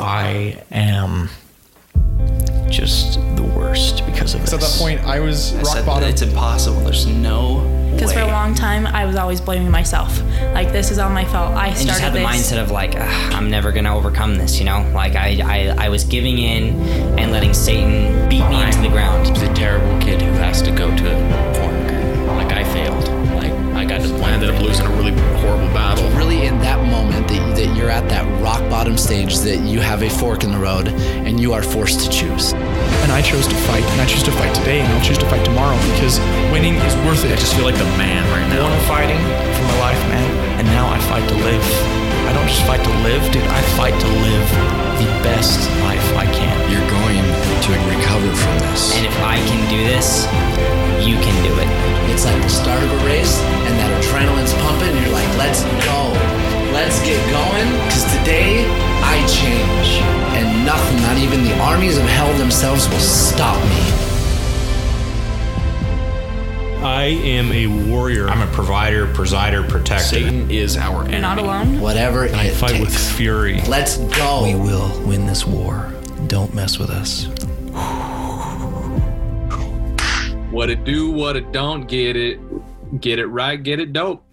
I am just the worst because of this. So at that point, I was rock bottom. It's impossible. There's no Because for a way. long time, I was always blaming myself. Like, this is all my fault. I And you just started had the this. mindset of like, I'm never gonna overcome this, you know? Like I was giving in and letting Satan beat me into the ground. The terrible kid who has to go to porn group. Like I failed. Like I got to the point. I ended up losing a really horrible battle. Really in that moment that you're at that rock bottom stage, that you have a fork in the road and you are forced to choose. And I chose to fight, and I choose to fight today, and I'll choose to fight tomorrow because winning is worth it. I just feel like the man right now. Born fighting for my life, man, and now I fight to live. I don't just fight to live, dude. I fight to live the best life I can. You're going to recover from this. And if I can do this, you can do it. It's like the start of a race and that adrenaline's pumping and you're like, let's go. Let's get going, because today I change. And nothing, not even the armies of hell themselves, will stop me. I am a warrior. I'm a provider, presider, protector. Satan is our enemy. You're not alone. Whatever I it fight takes. with fury. Let's go. We will win this war. Don't mess with us. What it do, what it don't, get it right, get it dope.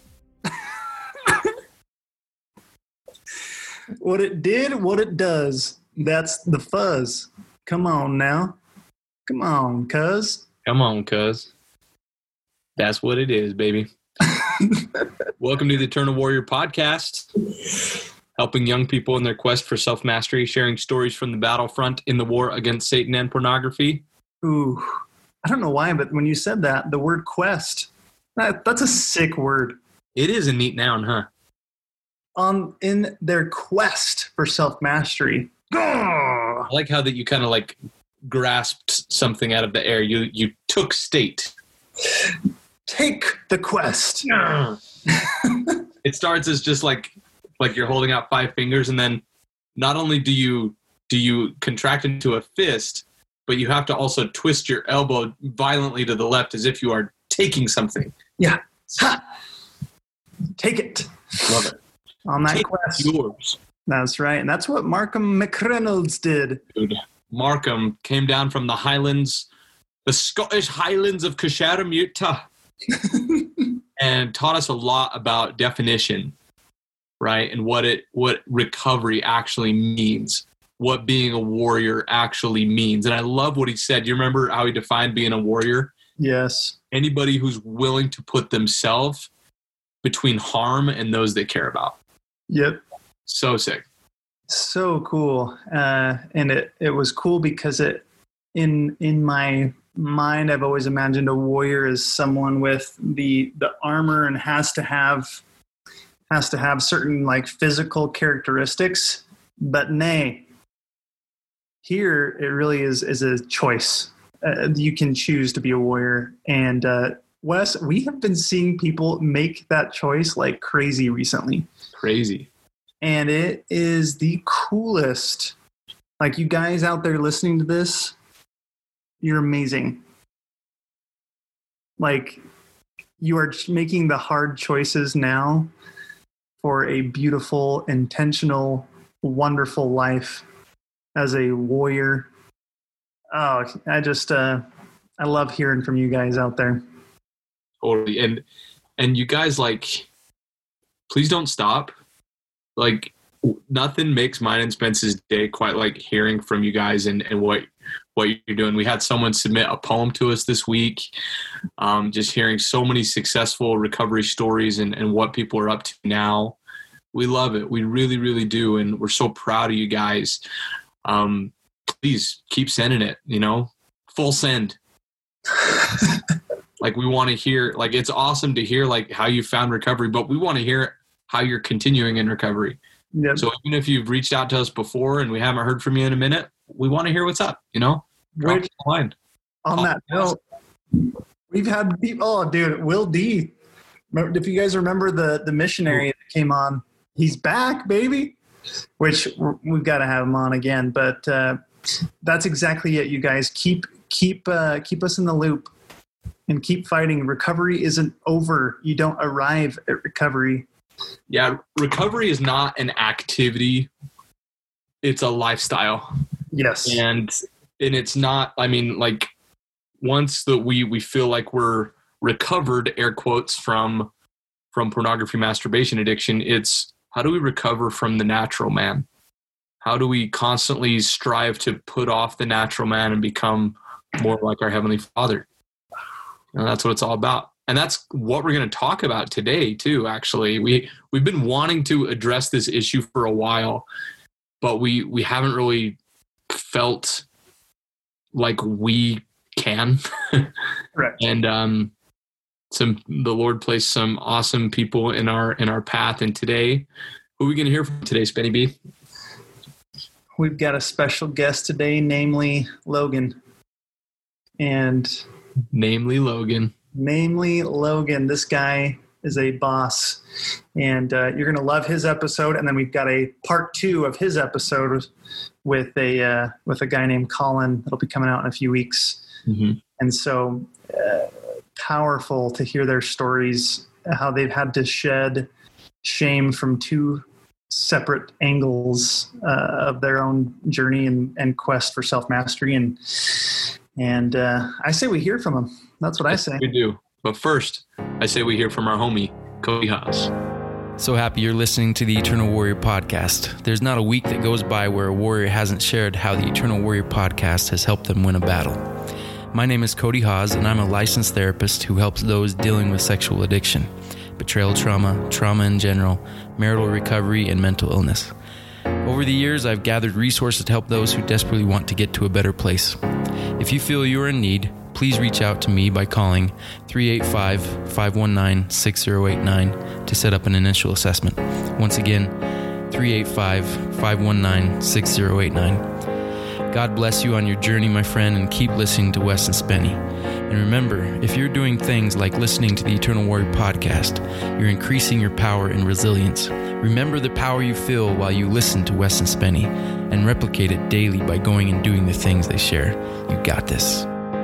What it did, what it does. That's the fuzz. Come on now. Come on, cuz. Come on, cuz. That's what it is, baby. Welcome to the Eternal Warrior podcast, helping young people in their quest for self-mastery, sharing stories from the battlefront in the war against Satan and pornography. Ooh, I don't know why, but when you said that, the word quest, that's a sick word. It is a neat noun, huh? In their quest for self-mastery. I like how that you kind of like grasped something out of the air. You took state. Take the quest. It starts as just like you're holding out 5 fingers, and then not only do you contract into a fist, but you have to also twist your elbow violently to the left as if you are taking something. Yeah. Ha! Take it. Love it. On that Take quest. yours. That's right. And that's what Markham McReynolds did. Dude, Markham came down from the Highlands, the Scottish Highlands of Casharamutah, and taught us a lot about definition, right? And what recovery actually means, what being a warrior actually means. And I love what he said. You remember how he defined being a warrior? Yes. Anybody who's willing to put themselves between harm and those they care about. Yep. So sick. So cool. And it was cool because it in my mind, I've always imagined a warrior as someone with the armor and has to have certain like physical characteristics, but nay, here it really is a choice. You can choose to be a warrior. And Wes, we have been seeing people make that choice like crazy recently. Crazy. And it is the coolest. Like, you guys out there listening to this, you're amazing. Like, you are making the hard choices now for a beautiful, intentional, wonderful life as a warrior. Oh, I love hearing from you guys out there. Totally. And you guys, like, please don't stop. Like, nothing makes mine and Spence's day quite like hearing from you guys and what you're doing. We had someone submit a poem to us this week. Just hearing so many successful recovery stories and what people are up to now. We love it. We really, really do. And we're so proud of you guys. Please keep sending it, full send. Like, we want to hear, like, it's awesome to hear like how you found recovery, but we want to hear how you're continuing in recovery. Yep. So even if you've reached out to us before and we haven't heard from you in a minute, we want to hear what's up, Which, on that note, we've had people, oh dude, Will D. If you guys remember the missionary that came on, he's back, baby, which we've got to have him on again. But that's exactly it, you guys. Keep us in the loop and keep fighting. Recovery isn't over. You don't arrive at recovery. Yeah, recovery is not an activity it's a lifestyle. Yes. And it's not, I mean, like, once that we feel like we're recovered, air quotes, from pornography, masturbation addiction, it's how do we recover from the natural man? How do we constantly strive to put off the natural man and become more like our Heavenly Father? And that's what it's all about. And that's what we're going to talk about today too, actually. We've been wanting to address this issue for a while, but we haven't really felt like we can. Correct. And the Lord placed some awesome people in our path. And today, who are we going to hear from today, Spenny B? We've got a special guest today, namely Logan. Namely Logan. This guy is a boss. And you're going to love his episode. And then we've got a part 2 of his episode with a guy named Colin that'll be coming out in a few weeks. Mm-hmm. And so powerful to hear their stories, how they've had to shed shame from 2 separate angles of their own journey and quest for self-mastery. And I say we hear from them. That's what I say. We do. But first, I say we hear from our homie, Cody Haas. So happy you're listening to the Eternal Warrior Podcast. There's not a week that goes by where a warrior hasn't shared how the Eternal Warrior Podcast has helped them win a battle. My name is Cody Haas, and I'm a licensed therapist who helps those dealing with sexual addiction, betrayal trauma in general, marital recovery, and mental illness. Over the years, I've gathered resources to help those who desperately want to get to a better place. If you feel you are in need, please reach out to me by calling 385-519-6089 to set up an initial assessment. Once again, 385-519-6089. God bless you on your journey, my friend, and keep listening to Wes and Spenny. And remember, if you're doing things like listening to the Eternal Warrior Podcast, you're increasing your power and resilience. Remember the power you feel while you listen to Wes and Spenny, and replicate it daily by going and doing the things they share. You got this.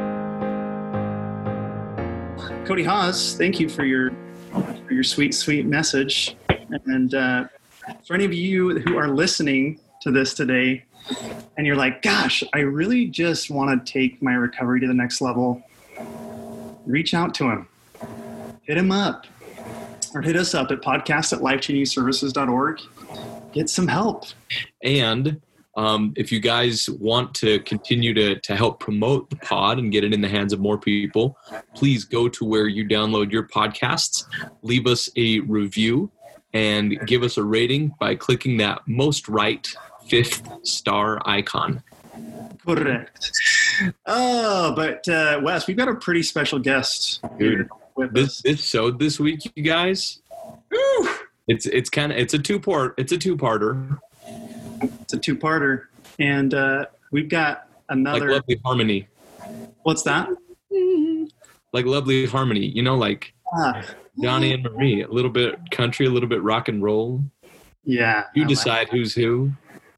Cody Haas, thank you for your sweet message. And for any of you who are listening to this today, and you're like, gosh, I really just want to take my recovery to the next level, reach out to him. Hit him up. Or hit us up at podcast@lifechangingservices.org. Get some help. And if you guys want to continue to help promote the pod and get it in the hands of more people, please go to where you download your podcasts, leave us a review, and give us a rating by clicking that most right 5th star icon. Correct. Oh, but Wes, we've got a pretty special guest. Dude, this this week, you guys. Woo, it's a two-parter. It's a two-parter, and we've got another. Like Lovely Harmony. What's that? Like Lovely Harmony, like Johnny and Marie. A little bit country, a little bit rock and roll. Yeah. You decide who's who.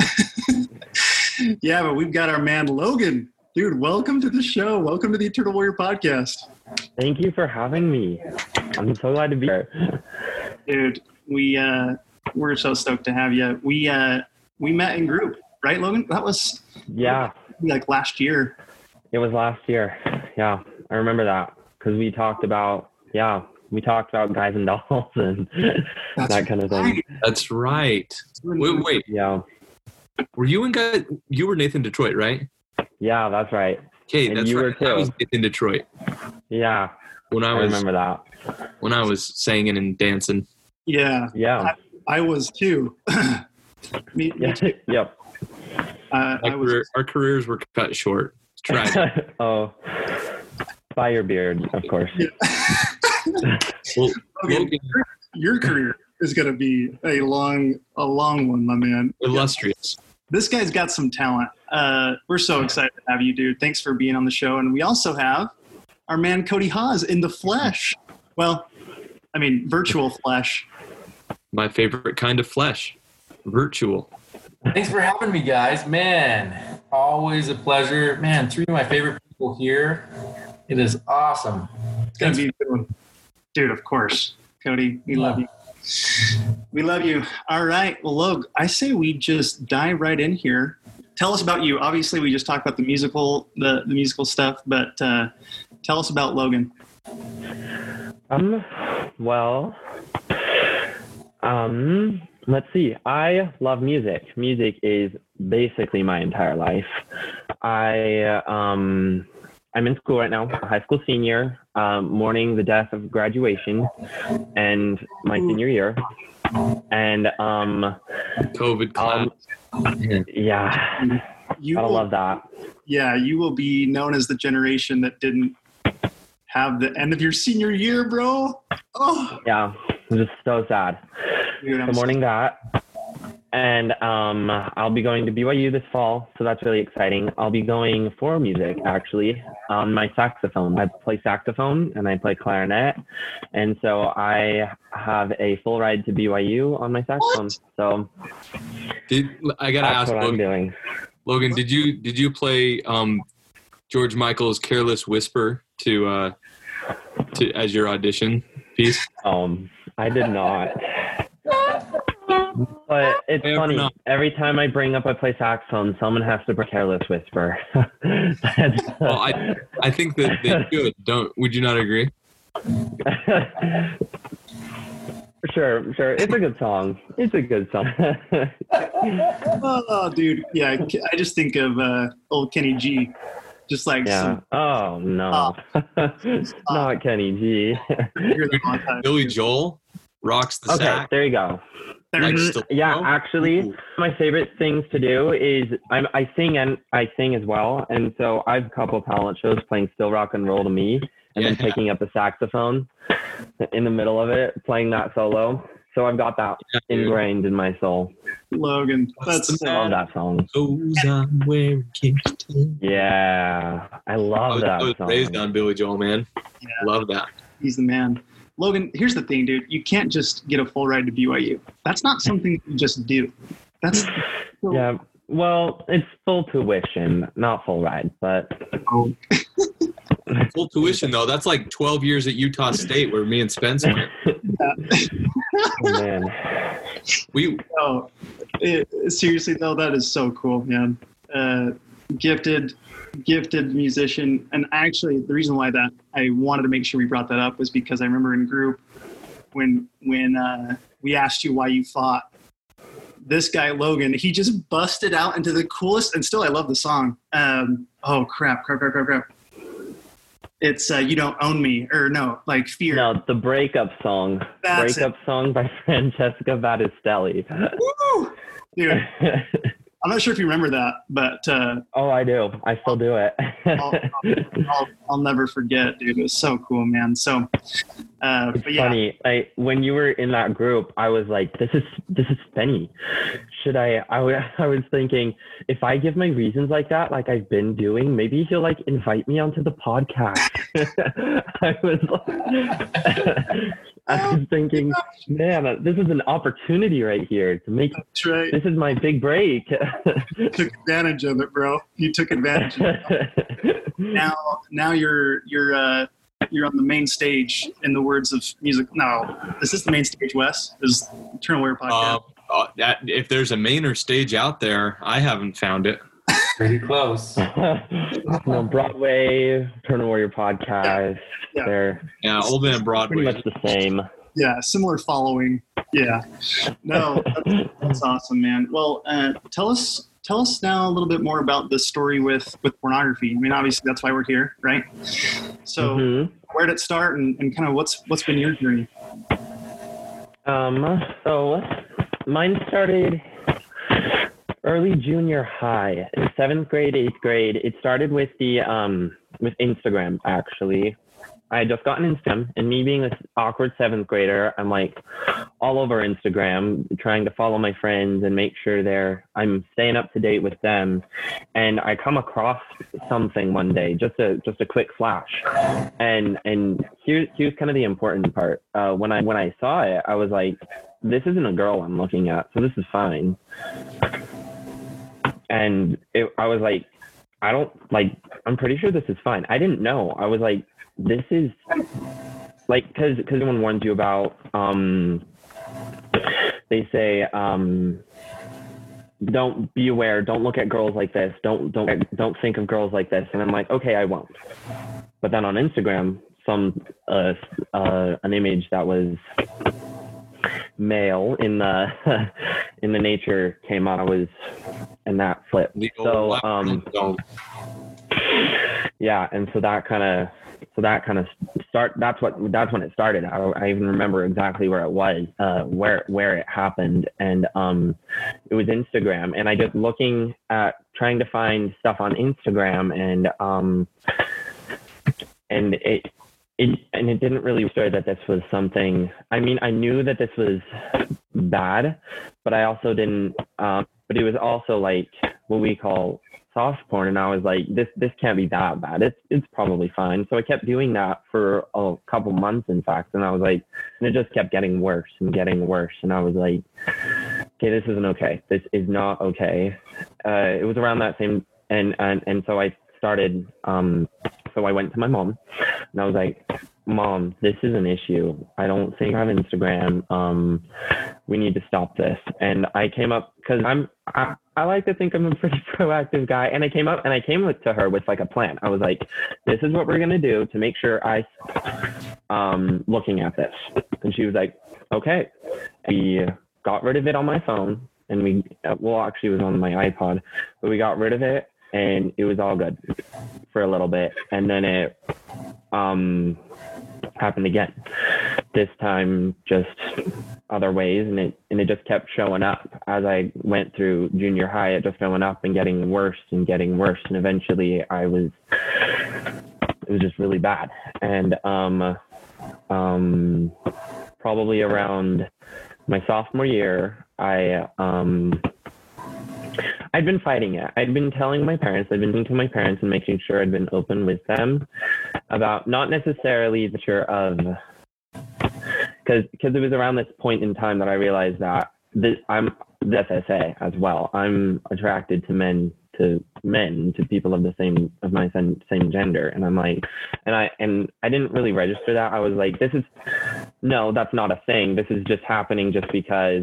Yeah, but we've got our man Logan. Dude, welcome to the show. Welcome to the Eternal Warrior Podcast. Thank you for having me. I'm so glad to be here. Dude, we're so stoked to have you. We met in group, right, Logan? That was like last year. It was last year. Yeah, I remember that because we talked about guys and dolls and that kind of thing. That's right. Wait. Yeah. Were you were Nathan Detroit, right? Yeah, that's right. Okay, and that's you right. were too. I was Nathan Detroit. Yeah. I remember that. When I was singing and dancing. Yeah. Yeah. I was too. me too. Yep. Our careers were cut short. It's tragic. Oh. By your beard, of course. Yeah. Well, Logan, your career is going to be a long one, my man. Illustrious. This guy's got some talent. We're so excited to have you, dude. Thanks for being on the show. And we also have our man Cody Haas in the flesh. Well, I mean, virtual flesh. My favorite kind of flesh. Virtual. Thanks for having me, guys. Man, always a pleasure. Man, 3 of my favorite people here. It is awesome. It's going to be a good one. Dude, of course. Cody, we love you. We love you. All right. Well, Log, I say we just dive right in here. Tell us about you. Obviously, we just talked about the musical stuff, but tell us about Logan. Let's see. I love music. Music is basically my entire life. I'm in school right now, a high school senior, mourning the death of graduation and my senior year. And COVID class. Yeah. I love that. Yeah, you will be known as the generation that didn't have the end of your senior year, bro. Oh. Yeah, I'm just so sad. Dude, so mourning that. And I'll be going to BYU this fall, so that's really exciting. I'll be going for music, actually, on my saxophone. I play saxophone and I play clarinet, and so I have a full ride to BYU on my saxophone. What? So I gotta ask, what Logan, I'm doing. Logan, did you play George Michael's "Careless Whisper" to as your audition piece? I did not. But it's funny. Every time I bring up I play saxophone, someone has to play "Careless Whisper." Well, I think that they should. Would you not agree? Sure. It's a good song. Oh, dude. Yeah, I just think of old Kenny G. Just like Oh no, not Kenny G. Billy Joel rocks the sax. Okay, there you go. Yeah, actually, my favorite things to do is I sing as well, and so I have a couple of talent shows playing "Still Rock and Roll to Me," and then picking up the saxophone in the middle of it, playing that solo. So I've got that ingrained in my soul. Logan, I love that song. Yeah, I love that song. I was raised on Billy Joel, man. Yeah. Love that. He's the man. Logan, here's the thing, dude. You can't just get a full ride to BYU. That's not something you just do. Yeah. Well, it's full tuition, not full ride, but full tuition though. That's like 12 years at Utah State, where me and Spence went. Oh, man. Seriously though, that is so cool, man. Gifted musician. And actually the reason why that I wanted to make sure we brought that up was because I remember in group when we asked you why you fought, this guy Logan, he just busted out into the coolest, and still I love the song. Oh crap. It's You Don't Own Me, or no, like Fear. No, the breakup song. Song by Francesca Battistelli. Woo! Dude. I'm not sure if you remember that, but oh, I do. I still do it. I'll never forget, dude. It was so cool, man. So, it's funny. When you were in that group, I was like, "This is Spenny." Should I was thinking, if I give my reasons like that, like I've been doing, maybe he'll like invite me onto the podcast. I was thinking, man, this is an opportunity right here to make. That's right. This is my big break. Took advantage of it, bro. You took advantage of it. Now you're on the main stage, in the words of music. No, is this the main stage, Wes? Is Eternal Warrior podcast? If there's a mainer stage out there, I haven't found it. Pretty close. No, Broadway, Eternal Warrior podcast. Yeah. Old Man Broadway. Pretty much the same. Yeah, similar following. Yeah. No, that's awesome, man. Well, tell us now a little bit more about the story with pornography. I mean, obviously that's why we're here, right? So where did it start, and kind of what's been your journey? So mine started early junior high, in 7th grade, 8th grade. It started with with Instagram, actually. I had just gotten Instagram, and me being this awkward 7th grader, I'm like all over Instagram, trying to follow my friends and make sure I'm staying up to date with them. And I come across something one day, just a quick flash. And here's kind of the important part. When I saw it, I was like, this isn't a girl I'm looking at, so this is fine. And I was like, I'm pretty sure this is fine. I didn't know. I was like, this is like, because everyone warns you about they say, don't be aware, don't look at girls like this, don't think of girls like this. And I'm like, okay, I won't. But then on Instagram, an image that was male in the in the nature came up. And that flipped. So yeah, and so that kind of that's when it started. I even remember exactly where it was, where it happened, and it was Instagram. And I just looking at trying to find stuff on Instagram, and it didn't really register that this was something. I mean, I knew that this was bad, but I also didn't. But it was also like what we call soft porn, and I was like, this can't be that bad. It's probably fine. So I kept doing that for a couple months, in fact, and I was like, and it just kept getting worse and getting worse, and I was like, okay, this isn't okay. This is not okay. It was around that same, and so I started. So I went to my mom, and I was like, Mom, this is an issue. I don't think I have Instagram. We need to stop this. And I came up, because I like to think I'm a pretty proactive guy. And I came to her with like a plan. I was like, this is what we're going to do to make sure looking at this. And she was like, okay. We got rid of it on my phone, and actually it was on my iPod, but we got rid of it, and it was all good for a little bit. And then it happened again, this time just other ways, and it just kept showing up as I went through junior high. It just showing up and getting worse, and eventually it was just really bad. And probably around my sophomore year, I'd been fighting it. I'd been telling my parents, I'd been talking to my parents and making sure I'd been open with them about not necessarily the sure of, because it was around this point in time that I realized that I'm the SSA as well. I'm attracted to men, to people of my same gender. And I'm like, and I didn't really register that. I was like, that's not a thing. This is just happening just because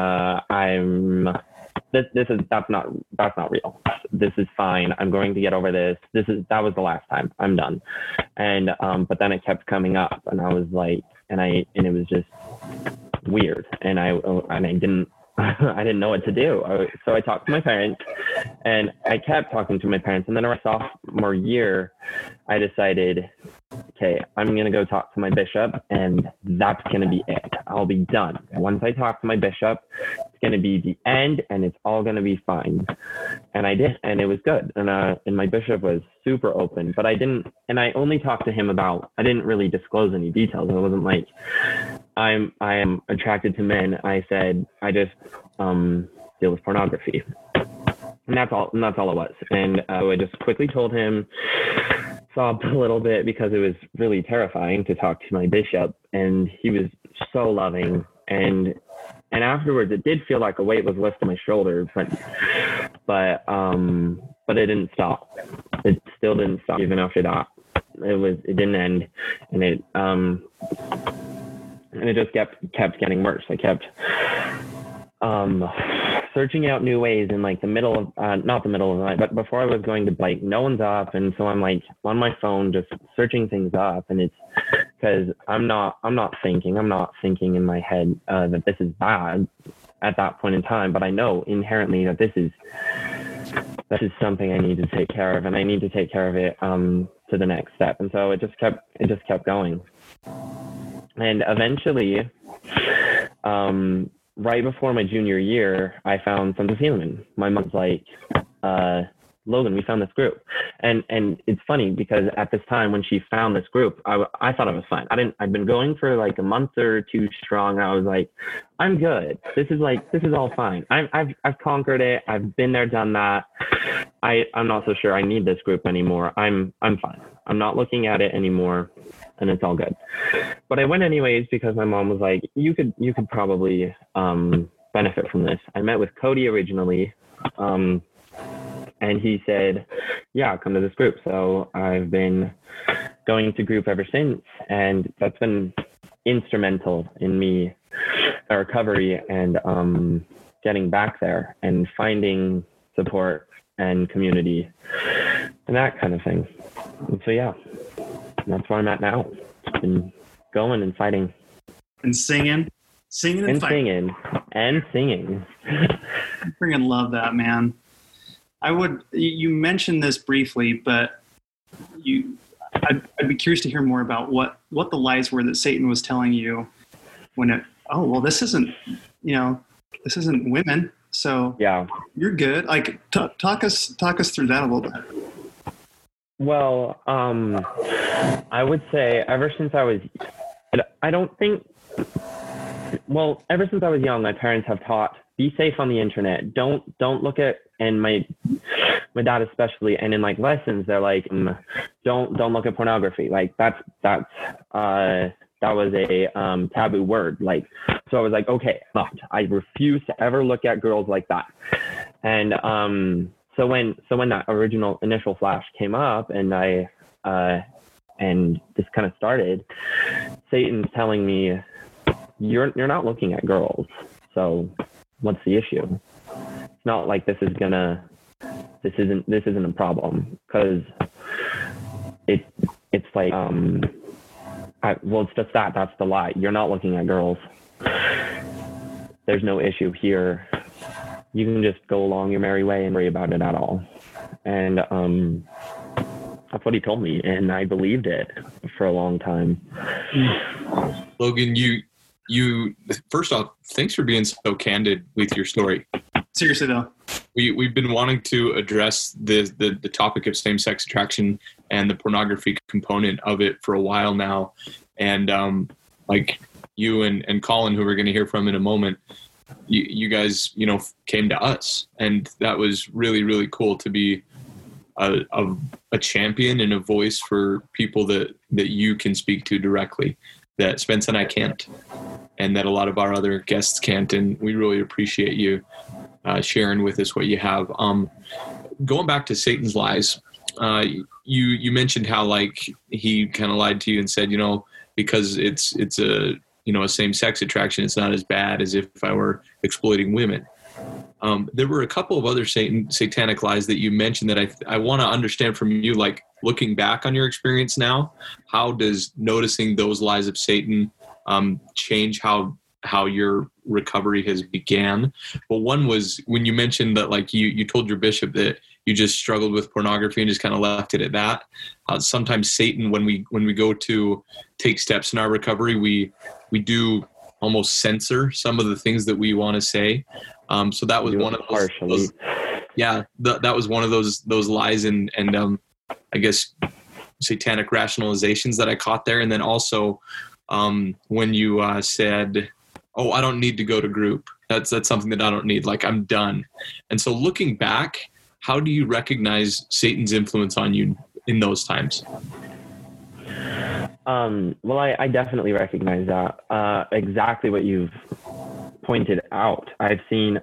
that's not real. This is fine. I'm going to get over this. That was the last time. I'm done. And but then it kept coming up, and I was like, and it was just weird, and I didn't I didn't know what to do. So I talked to my parents, and I kept talking to my parents. And then our sophomore year, I decided, okay, I'm going to go talk to my bishop, and that's going to be it. I'll be done. Once I talk to my bishop, it's going to be the end, and it's all going to be fine. And I did, and it was good. And my bishop was super open, but I only talked to him about, I didn't really disclose any details. It wasn't like, I am attracted to men. I said, I just deal with pornography. And that's all it was. And so I just quickly told him, sobbed a little bit because it was really terrifying to talk to my bishop, and he was so loving. And afterwards, it did feel like a weight was lifted my shoulder, but it didn't stop. It still didn't stop even after that. It didn't end, and it just kept getting worse. I kept searching out new ways in like the middle of, not the middle of the night, but before I was going to bed, no one's up. And so I'm like on my phone, just searching things up. And it's because I'm not thinking in my head that this is bad at that point in time, but I know inherently that this is something I need to take care of, and I need to take care of it to the next step. And so it just kept going. And eventually, right before my junior year, I found Sons of Helaman. My mom's like, Logan, we found this group. And it's funny because at this time when she found this group, I thought it was fine. I'd been going for like a month or two strong. I was like, I'm good. This is all fine. I've conquered it. I've been there, done that. I'm not so sure I need this group anymore. I'm fine. I'm not looking at it anymore, and it's all good. But I went anyways because my mom was like, you could probably benefit from this. I met with Cody originally, and he said, yeah, come to this group. So I've been going to group ever since, and that's been instrumental in me recovery and getting back there and finding support and community and that kind of thing. And so, yeah, that's where I'm at now. Been going and fighting. And singing and fighting. Singing. I freaking love that, man. You mentioned this briefly, but I'd be curious to hear more about what the lies were that Satan was telling you when this isn't women. So yeah, you're good. Like talk us through that a little bit. Well, I would say ever since I was young, my parents have taught, be safe on the internet. Don't look at, and my dad especially, and in like lessons, they're like, don't look at pornography. Like that was a taboo word. Like, so I was like, okay, I refuse to ever look at girls like that. And so when that initial flash came up, and and this kind of started, Satan's telling me, you're not looking at girls. So what's the issue? It's not like this isn't a problem, because it's like it's just that's the lie. You're not looking at girls. There's no issue here. You can just go along your merry way and worry about it at all. And that's what he told me, and I believed it for a long time. Logan, you first off, thanks for being so candid with your story. Seriously though, we've been wanting to address the topic of same-sex attraction and the pornography component of it for a while now, and like you and Colin, who we're going to hear from in a moment, you guys came to us, and that was really, really cool to be a champion and a voice for people that you can speak to directly, that Spence and I can't, and that a lot of our other guests can't. And we really appreciate you sharing with us what you have. Going back to Satan's lies, you mentioned how like he kind of lied to you and said, because it's a same-sex attraction, it's not as bad as if I were exploiting women. There were a couple of other satanic lies that you mentioned that I want to understand from you, like looking back on your experience now, how does noticing those lies of Satan change how your recovery has began? Well, one was when you mentioned that like you told your bishop that you just struggled with pornography and just kind of left it at that. Sometimes Satan, when we go to take steps in our recovery, we do almost censor some of the things that we want to say. So that was one of those that was one of those lies and I guess satanic rationalizations that I caught there. And then also when you said, I don't need to go to group. That's something that I don't need. Like, I'm done. And so looking back, how do you recognize Satan's influence on you in those times? Well, I definitely recognize that. Exactly what you've pointed out. I've seen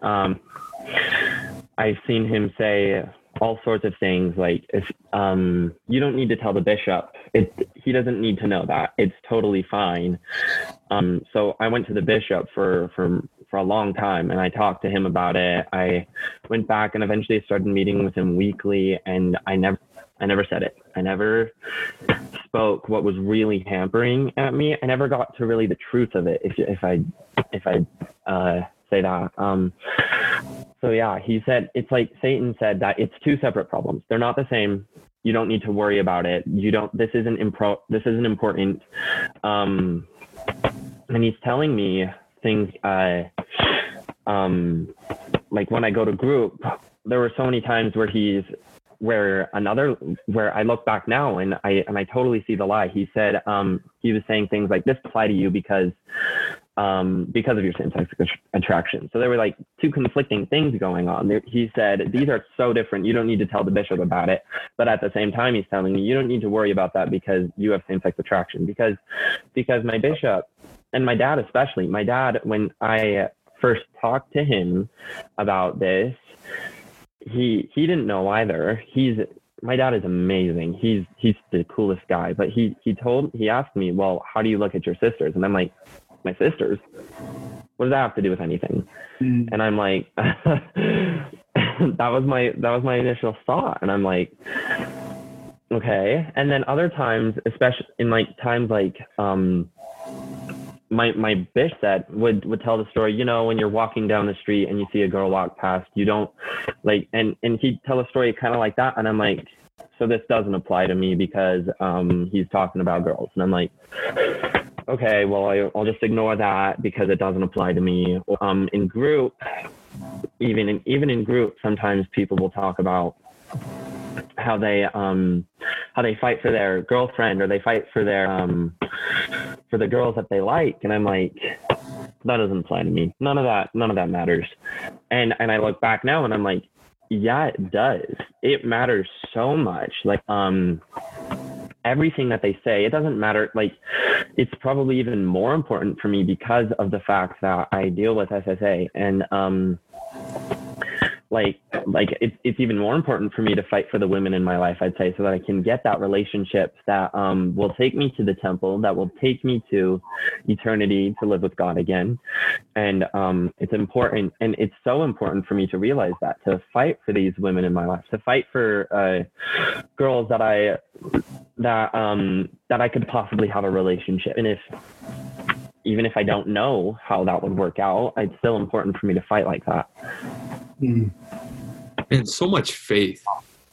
him say all sorts of things like, if you don't need to tell the bishop, he doesn't need to know that. It's totally fine. So I went to the bishop for a long time, and I talked to him about it. I went back and eventually started meeting with him weekly, and I never said it. I never spoke what was really hampering at me. I never got to really the truth of it, if I say that. So yeah, he said, it's like Satan said that it's two separate problems. They're not the same. You don't need to worry about it. This isn't important. And he's telling me things, like when I go to group, there were so many times where I look back now and I totally see the lie. He said, he was saying things like, this apply to you because of your same-sex attraction. So there were like two conflicting things going on. He said, these are so different. You don't need to tell the bishop about it. But at the same time, he's telling me, you don't need to worry about that because you have same-sex attraction. Because my bishop, and my dad especially, when I first talked to him about this, he didn't know either. My dad is amazing. He's the coolest guy. But he asked me, well, how do you look at your sisters? And I'm like, my sisters. What does that have to do with anything? And I'm like, that was my initial thought. And I'm like, okay. And then other times, especially in like times like, my bish set would tell the story, you know, when you're walking down the street and you see a girl walk past, you don't like, and he'd tell a story kind of like that. And I'm like, so this doesn't apply to me because he's talking about girls. And I'm like, okay, well, I'll just ignore that because it doesn't apply to me. In group, even in group, sometimes people will talk about how they fight for their girlfriend, or they fight for the girls that they like. And I'm like, that doesn't apply to me. None of that matters. And I look back now and I'm like, yeah, it does. It matters so much. Like, everything that they say, it doesn't matter. Like, it's probably even more important for me because of the fact that I deal with SSA, and it's even more important for me to fight for the women in my life, I'd say, so that I can get that relationship that will take me to the temple, that will take me to eternity to live with God again. And it's important, and it's so important for me to realize that, to fight for these women in my life, to fight for girls that I could possibly have a relationship. And even if I don't know how that would work out, it's still important for me to fight like that. And so much faith.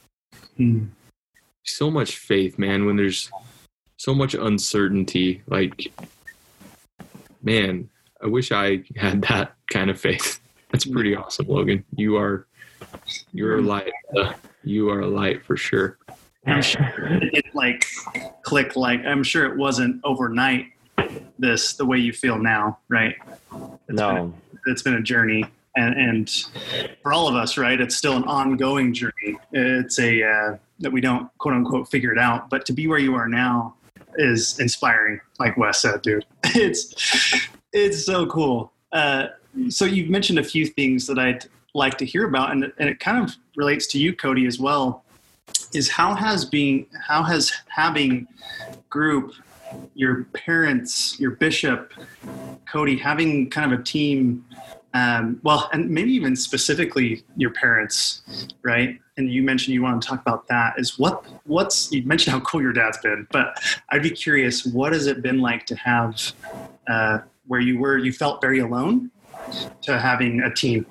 So much faith, man, when there's so much uncertainty. Like, man, I wish I had that kind of faith. That's pretty awesome, Logan. You're a light. You are a light for sure. I'm sure it like click. Like, I'm sure it wasn't overnight the way you feel now, right? It's been a journey. And for all of us, right, it's still an ongoing journey. It's that we don't, quote unquote, figure it out. But to be where you are now is inspiring, like Wes said, dude. It's so cool. So you've mentioned a few things that I'd like to hear about, and it kind of relates to you, Cody, as well. Is how has having group, your parents, your bishop, Cody, having kind of a team, and maybe even specifically your parents, right? And you mentioned you want to talk about that. You mentioned how cool your dad's been, but I'd be curious, what has it been like to have where you felt very alone, to having a team?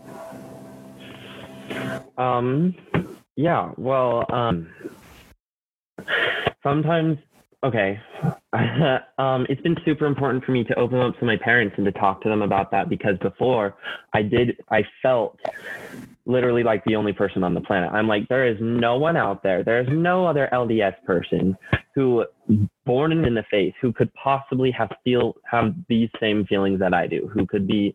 Sometimes, okay. It's been super important for me to open up to my parents and to talk to them about that, because before I felt literally like the only person on the planet. I'm like, there is no one out there. There's no other LDS person who, born in the faith, who could possibly have these same feelings that I do, who could be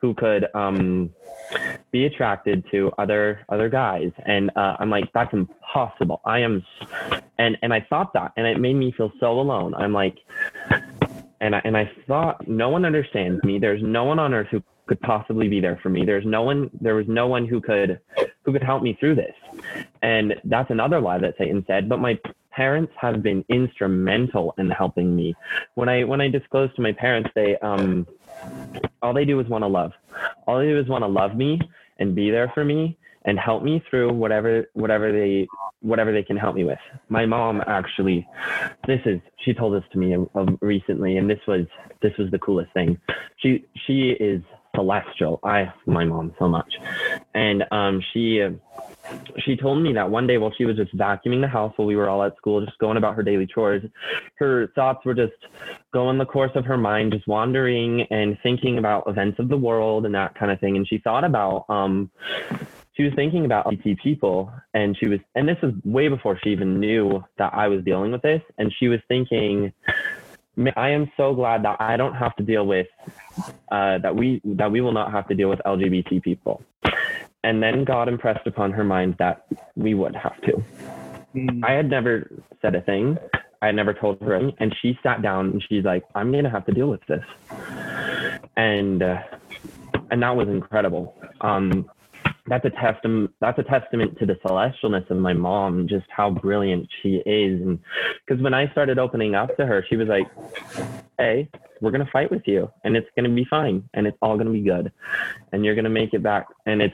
attracted to other guys. And I'm like, that's impossible. And I thought that, and it made me feel so alone. I'm like, and I thought, no one understands me. There's no one on earth who could possibly be there for me. There was no one who could help me through this. And that's another lie that Satan said. But my parents have been instrumental in helping me. When I disclosed to my parents, they all they do is want to love. All they do is want to love me and be there for me and help me through whatever they can help me with. My mom, actually, she told this to me recently, and this was the coolest thing. She is celestial. My mom so much. And she told me that one day while she was just vacuuming the house while we were all at school, just going about her daily chores, her thoughts were just going the course of her mind, just wandering and thinking about events of the world and that kind of thing. And she thought about, she was thinking about LGBT people, and this was way before she even knew that I was dealing with this. And she was thinking, I am so glad that I don't have to deal with, that we will not have to deal with LGBT people. And then God impressed upon her mind that we would have to. I had never said a thing. I had never told her anything. And she sat down and she's like, I'm going to have to deal with this. And that was incredible. That that's a testament to the celestialness of my mom, just how brilliant she is. And because when I started opening up to her, she was like, hey, we're going to fight with you and it's going to be fine. And it's all going to be good. And you're going to make it back. And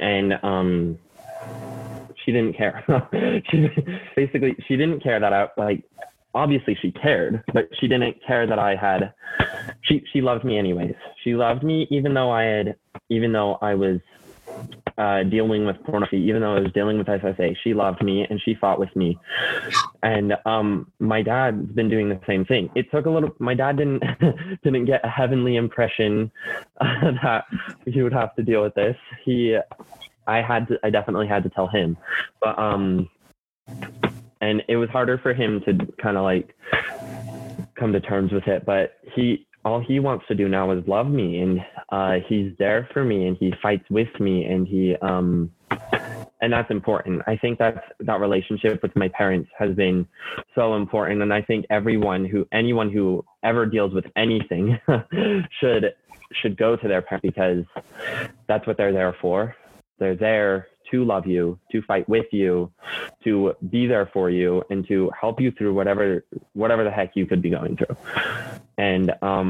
she didn't care. She didn't care that obviously she cared, but she didn't care that she loved me anyways. She loved me even though I was dealing with pornography, even though I was dealing with SSA. She loved me and she fought with me. And my dad's been doing the same thing. It took a little. My dad didn't get a heavenly impression that he would have to deal with this. I definitely had to tell him, but and it was harder for him to kind of like come to terms with it. But all he wants to do now is love me, and he's there for me, and he fights with me, and and that's important. I think that relationship with my parents has been so important, and I think anyone who ever deals with anything should go to their parents, because that's what they're there for. They're there to love you, to fight with you, to be there for you, and to help you through whatever the heck you could be going through. And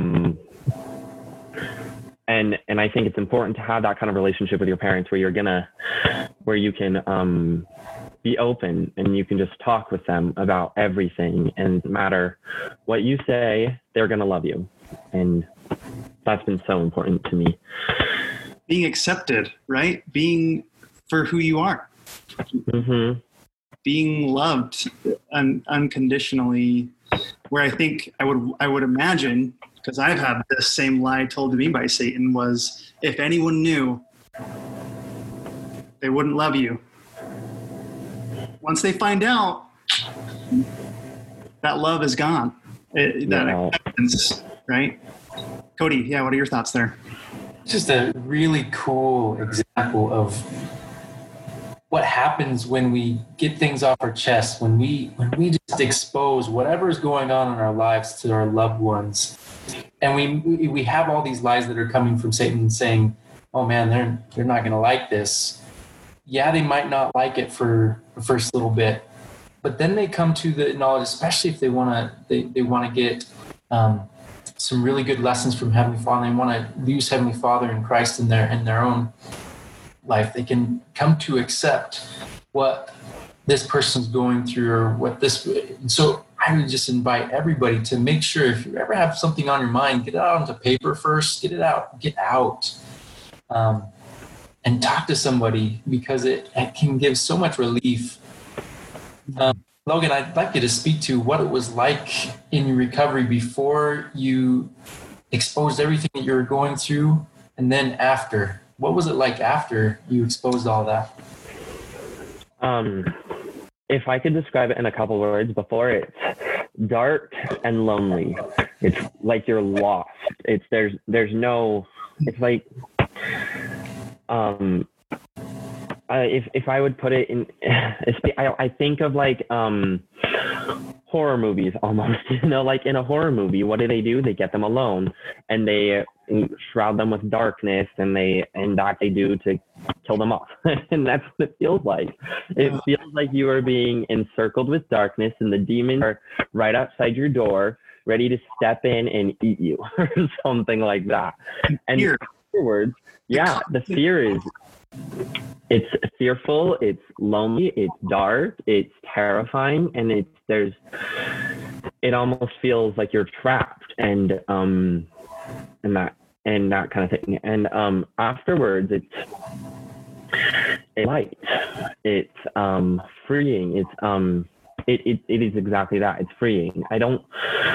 I think it's important to have that kind of relationship with your parents where you can be open and you can just talk with them about everything, and no matter what you say, they're going to love you. And that's been so important to me. Being accepted, right? Being for who you are. Mm-hmm. Being loved unconditionally, where I think I would imagine, because I've had this same lie told to me by Satan, was if anyone knew, they wouldn't love you. Once they find out, that love is gone. That acceptance, right? Cody, yeah, what are your thoughts there? Just a really cool example of what happens when we get things off our chest, when we just expose whatever is going on in our lives to our loved ones. And we have all these lies that are coming from Satan saying, oh man, they're not going to like this. Yeah, they might not like it for the first little bit, but then they come to the knowledge, especially if they want to get some really good lessons from Heavenly Father. They want to use Heavenly Father and Christ in their own life. They can come to accept what this person's going through, or what this. So I would just invite everybody to make sure, if you ever have something on your mind, get it out onto paper first. Get out, and talk to somebody, because it can give so much relief. Logan, I'd like you to speak to what it was like in your recovery before you exposed everything that you were going through, and then after. What was it like after you exposed all that? If I could describe it in a couple words, before, it's dark and lonely. It's like you're lost. There's no. It's like. If I would put it in, I think of like horror movies almost, like in a horror movie, what do? They get them alone and they shroud them with darkness, and that they do to kill them off. And that's what it feels like. It feels like you are being encircled with darkness, and the demons are right outside your door, ready to step in and eat you, or something like that. And afterwards, the fear is, it's fearful, it's lonely, it's dark, it's terrifying, and it almost feels like you're trapped, and that kind of thing. And afterwards, it's light, it's freeing, it is exactly that. It's freeing. I don't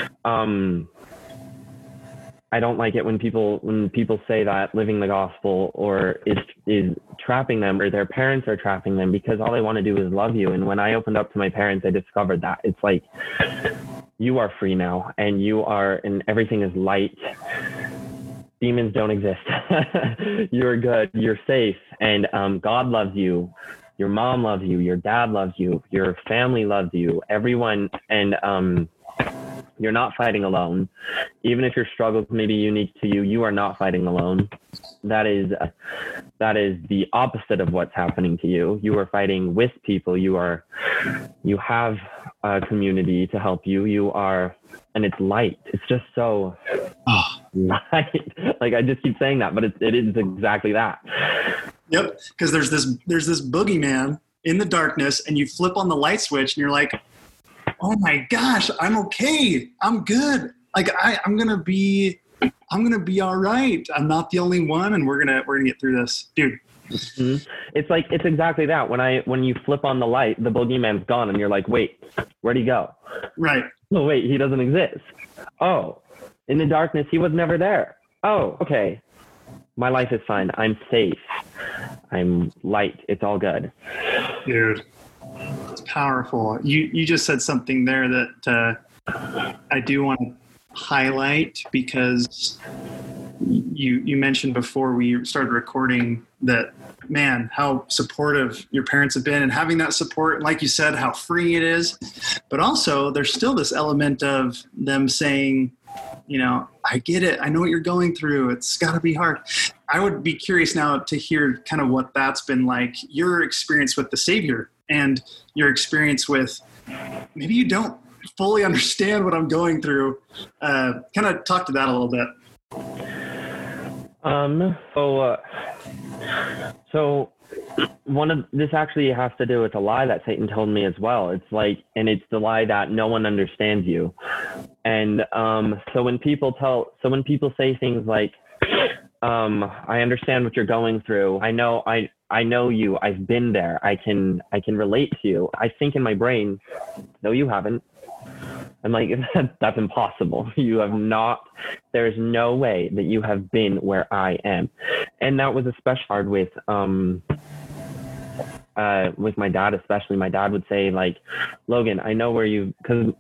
like it when people say that living the gospel or is trapping them, or their parents are trapping them, because all they want to do is love you. And when I opened up to my parents, I discovered that it's like, you are free now, and everything is light. Demons don't exist. You're good. You're safe. And God loves you. Your mom loves you. Your dad loves you. Your family loves you. Everyone. And You're not fighting alone. Even if your struggles may be unique to you, you are not fighting alone. That is the opposite of what's happening to you. You are fighting with people. You have a community to help you. And it's light. It's just so light. Like, I just keep saying that, but it is exactly that. Yep. Because there's this boogeyman in the darkness, and you flip on the light switch and you're like, oh my gosh, I'm okay. I'm good. Like I'm going to be all right. I'm not the only one, and we're going to get through this, dude. Mm-hmm. It's exactly that. When you flip on the light, the boogeyman's gone, and you're like, wait, where'd he go? Right. Oh, wait, he doesn't exist. Oh, in the darkness, he was never there. Oh, okay. My life is fine. I'm safe. I'm light. It's all good. Dude, it's powerful. You just said something there that I do want to highlight, because you mentioned before we started recording that, man, how supportive your parents have been, and having that support, like you said, how freeing it is. But also there's still this element of them saying, I get it. I know what you're going through. It's got to be hard. I would be curious now to hear kind of what that's been like, your experience with the Savior, and your experience with, maybe you don't fully understand what I'm going through. Kind of talk to that a little bit. So this actually has to do with a lie that Satan told me as well. It's like, and it's the lie that no one understands you. And so when people say things like, I understand what you're going through. I know you. I've been there. I can relate to you. I think in my brain, no, you haven't. I'm like, that's impossible. You have not. There's no way that you have been where I am. And that was especially hard with my dad, especially. My dad would say, like, Logan, I know where you, because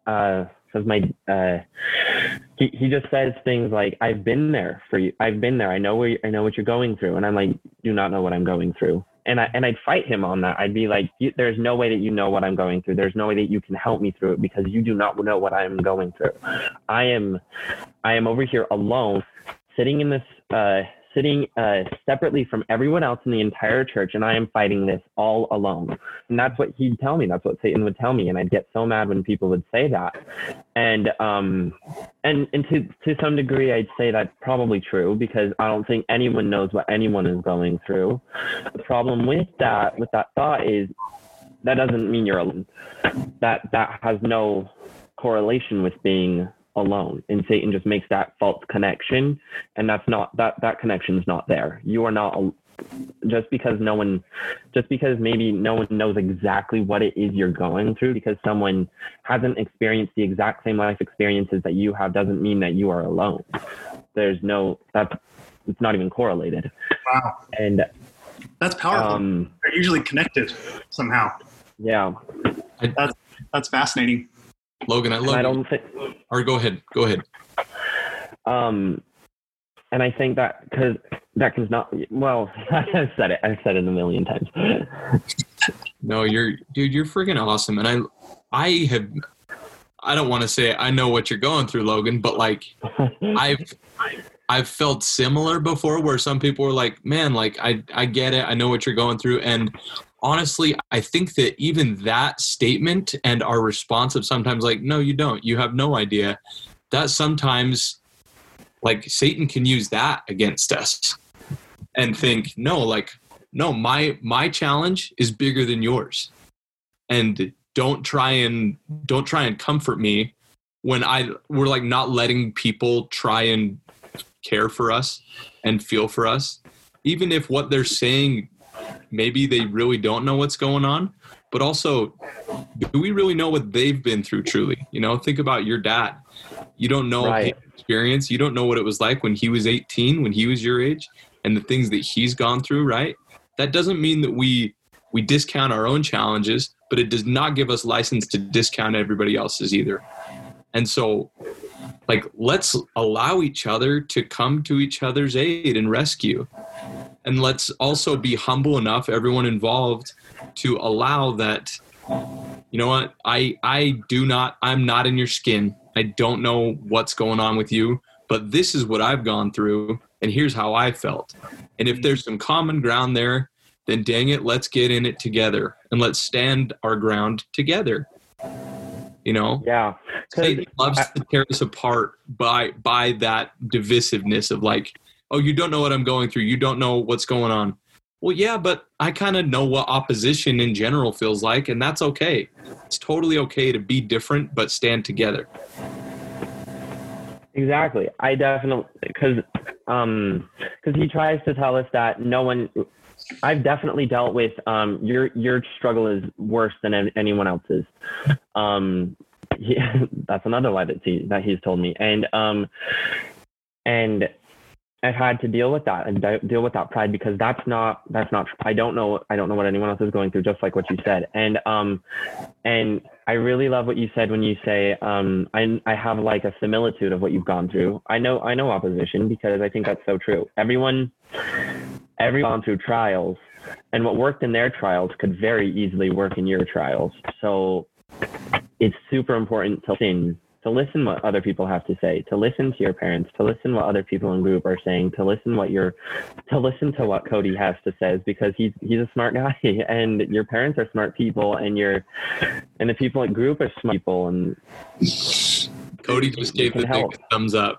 he just says things like, I've been there for you. I've been there. I know what you're going through. And I'm like, do not know what I'm going through. And I'd fight him on that. I'd be like, there's no way that you know what I'm going through. There's no way that you can help me through it, because you do not know what I'm going through. I am over here alone, sitting in this, separately from everyone else in the entire church, and I am fighting this all alone. And that's what he'd tell me. That's what Satan would tell me. And I'd get so mad when people would say that. And to some degree, I'd say that's probably true, because I don't think anyone knows what anyone is going through. The problem with that thought is that doesn't mean you're alone. That has no correlation with being alone, and Satan just makes that false connection, and that's not that connection's not there. You are not, just because maybe no one knows exactly what it is you're going through, because someone hasn't experienced the exact same life experiences that you have, doesn't mean that you are alone. It's not even correlated. Wow. And that's powerful. They're usually connected somehow. Yeah. That's fascinating. Logan, I don't think. Or go ahead. And I think that because not. Well, I've said it a million times. No, you're freaking awesome, and I don't want to say I know what you're going through, Logan, but like I've felt similar before, where some people were like, man, like I get it, I know what you're going through, and honestly, I think that even that statement and our response of sometimes like, no, you don't, you have no idea, that sometimes like Satan can use that against us and think, no, my challenge is bigger than yours. And don't try and comfort me when we're like not letting people try and care for us and feel for us, even if what they're saying, maybe they really don't know what's going on, but also, do we really know what they've been through truly? Think about your dad. You don't know his experience. You don't know what it was like when he was 18, when he was your age, and the things that he's gone through, right? That doesn't mean that we discount our own challenges, but it does not give us license to discount everybody else's either. And so, like, let's allow each other to come to each other's aid and rescue. And let's also be humble enough, everyone involved, to allow that you know what? I'm not in your skin. I don't know what's going on with you, but this is what I've gone through, and here's how I felt. And if there's some common ground there, then dang it, let's get in it together and let's stand our ground together. You know? Yeah. Satan loves to tear us apart by that divisiveness of like, oh, you don't know what I'm going through. You don't know what's going on. Well, yeah, but I kind of know what opposition in general feels like, and that's okay. It's totally okay to be different, but stand together. Exactly. I definitely, because he tries to tell us that I've definitely dealt with your struggle is worse than anyone else's. That's another lie that he's told me, and I've had to deal with that and deal with that pride, because that's not I don't know what anyone else is going through, just like what you said. And I really love what you said when you say I have like a similitude of what you've gone through. I know opposition, because I think that's so true. Everyone gone through trials, and what worked in their trials could very easily work in your trials. So it's super important to listen what other people have to say, to listen to your parents, to listen what other people in group are saying, to listen to what Cody has to say, because he's a smart guy, and your parents are smart people, and the people at group are smart people, and Cody just gave the big thumbs up.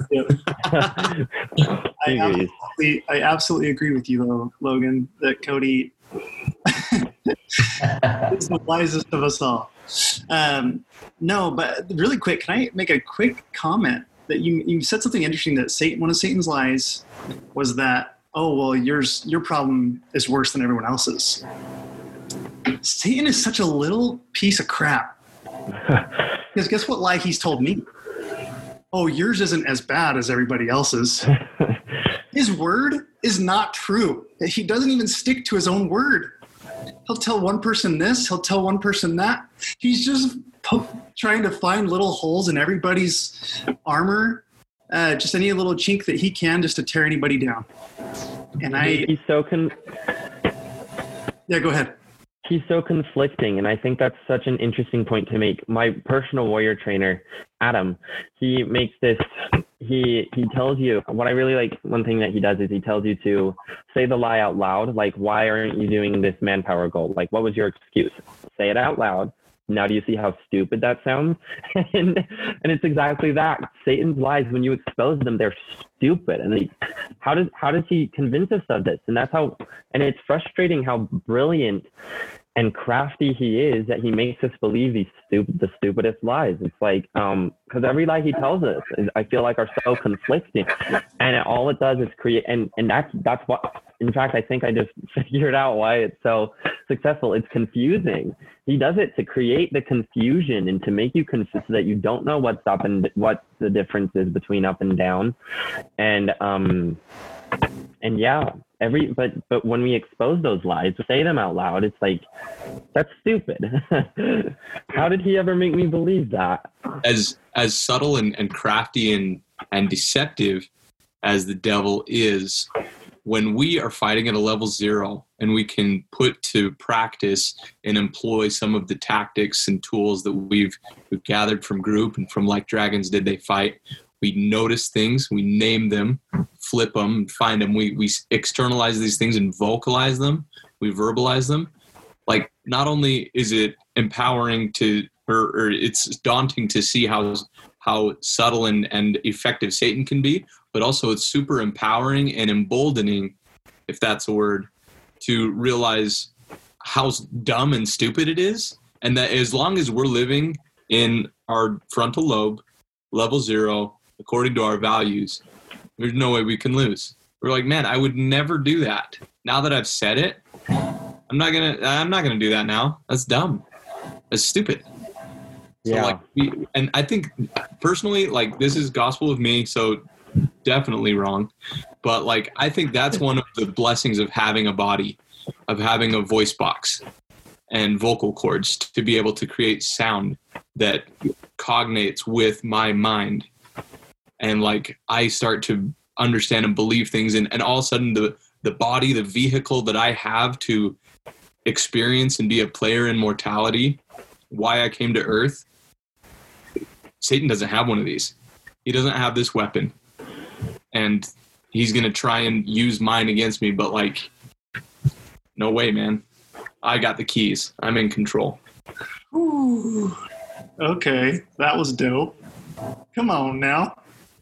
I absolutely agree with you, Logan, that Cody is the wisest of us all. No, but really quick, can I make a quick comment that you said something interesting, that one of Satan's lies was that, oh, well, your problem is worse than everyone else's. Satan is such a little piece of crap. Because guess what lie he's told me? Oh, yours isn't as bad as everybody else's. His word is not true. He doesn't even stick to his own word. He'll tell one person this, he'll tell one person that. He's just trying to find little holes in everybody's armor, just any little chink that he can, just to tear anybody down. And he's so yeah, go ahead. He's so conflicting, and I think that's such an interesting point to make. My personal warrior trainer, Adam, he makes this, he tells you, what I really like, one thing that he does is he tells you to say the lie out loud, like, why aren't you doing this manpower goal? Like, what was your excuse? Say it out loud. Now do you see how stupid that sounds? and it's exactly that. Satan's lies, when you expose them, they're stupid. And how does he convince us of this? And it's frustrating how brilliant and crafty he is, that he makes us believe the stupidest lies. It's like, because every lie he tells us, I feel like, are so conflicting, and all it does is create, and that's what, in fact, I think I just figured out why it's so successful. It's confusing. He does it to create the confusion and to make you confused, so that you don't know what's up and what the difference is between up and down. And yeah, but when we expose those lies, say them out loud, it's like, that's stupid. How did he ever make me believe that? As subtle and crafty and deceptive as the devil is, when we are fighting at a level 0 and we can put to practice and employ some of the tactics and tools that we've gathered from group and from Like Dragons Did They Fight, we notice things, we name them, flip them, find them. We externalize these things and vocalize them. We verbalize them. Like, not only is it empowering or it's daunting to see how subtle and effective Satan can be, but also it's super empowering and emboldening, if that's a word, to realize how dumb and stupid it is. And that as long as we're living in our frontal lobe, level 0, according to our values, there's no way we can lose. We're like, man, I would never do that. Now that I've said it, I'm not gonna do that now. That's dumb. That's stupid. Yeah. So and I think personally, like, this is gospel of me, so definitely wrong. But like, I think that's one of the blessings of having a body, of having a voice box and vocal cords, to be able to create sound that cognates with my mind. And like, I start to understand and believe things, and all of a sudden the body, the vehicle that I have to experience and be a player in mortality, why I came to Earth, Satan doesn't have one of these. He doesn't have this weapon. And he's going to try and use mine against me, but like, no way, man. I got the keys. I'm in control. Ooh. Okay, that was dope. Come on now.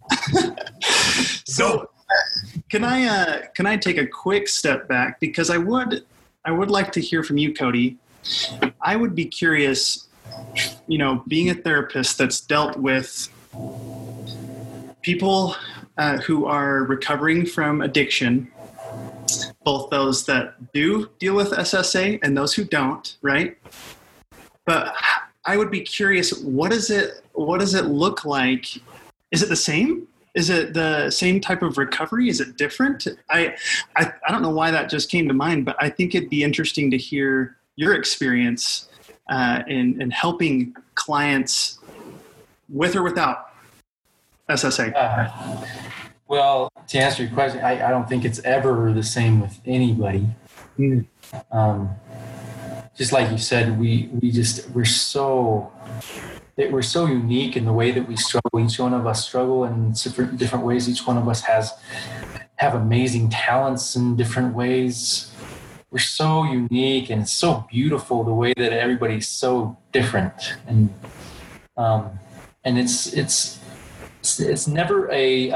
So, can I take a quick step back, because I would like to hear from you, Cody. I would be curious, being a therapist that's dealt with people who are recovering from addiction, both those that do deal with SSA and those who don't, right? But I would be curious, what does it look like? Is it the same? Is it the same type of recovery? Is it different? I don't know why that just came to mind, but I think it'd be interesting to hear your experience in helping clients with or without SSA. Well, to answer your question, I don't think it's ever the same with anybody. Just like you said, we're so unique in the way that we struggle. Each one of us struggle in different ways. Each one of us have amazing talents in different ways. We're so unique, and it's so beautiful the way that everybody's so different. And it's never a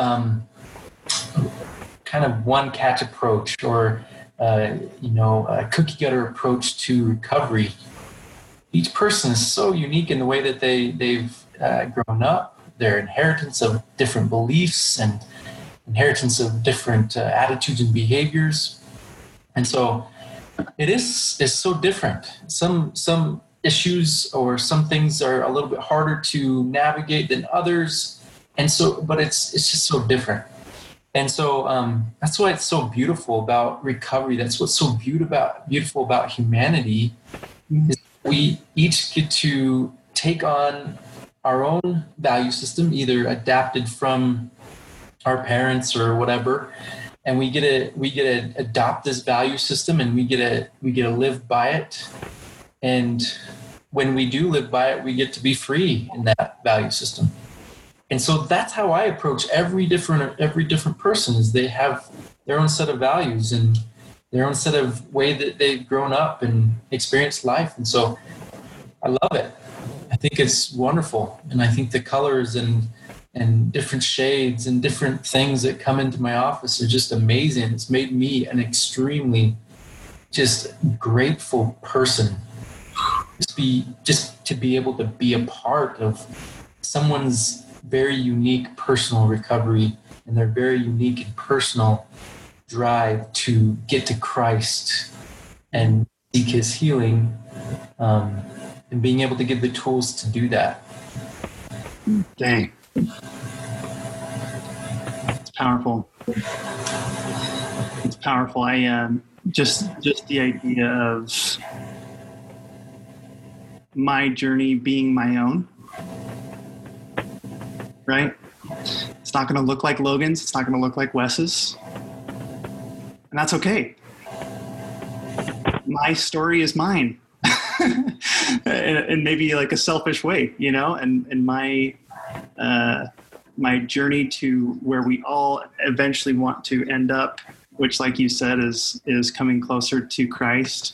kind of one catch approach or a cookie cutter approach to recovery. Each person is so unique in the way that they've grown up, their inheritance of different beliefs and inheritance of different attitudes and behaviors. And so it's so different. Some issues or some things are a little bit harder to navigate than others. And so, but it's just so different. And so that's why it's so beautiful about recovery. That's what's so beautiful about humanity, is we each get to take on our own value system, either adapted from our parents or whatever, and we get to adopt this value system, and we get to live by it. And when we do live by it, we get to be free in that value system. And so that's how I approach every different person, is they have their own set of values and their own set of way that they've grown up and experienced life. And so I love it. I think it's wonderful. And I think the colors and different shades and different things that come into my office are just amazing. It's made me an extremely just grateful person. Just to be able to be a part of someone's very unique personal recovery and their very unique and personal drive to get to Christ and seek his healing, and being able to give the tools to do that. Dang. It's powerful. It's powerful. I just the idea of my journey being my own, right? It's not going to look like Logan's. It's not going to look like Wes's. And that's okay. My story is mine. in maybe like a selfish way, and my journey to where we all eventually want to end up, which, like you said, is coming closer to Christ.